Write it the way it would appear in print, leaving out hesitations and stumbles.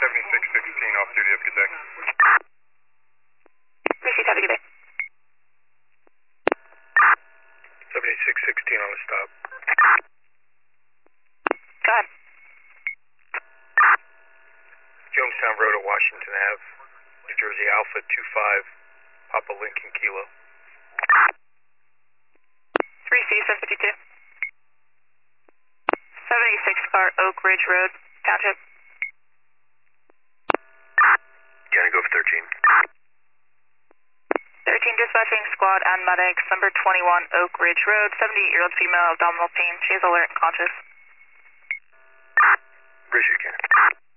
7616 off duty, have a good day. Appreciate it, have a good day. 7616 on the stop. Go ahead. Jonestown Road at Washington Ave, New Jersey, Alpha 25, Papa Lincoln Kilo. 3C752. 76 car, Oak Ridge Road, Township. Gonna go for 13. 13 dispatching squad and medics, number 21 Oak Ridge Road, 78-year-old female, abdominal pain. She is alert and conscious. Appreciate it, Ken.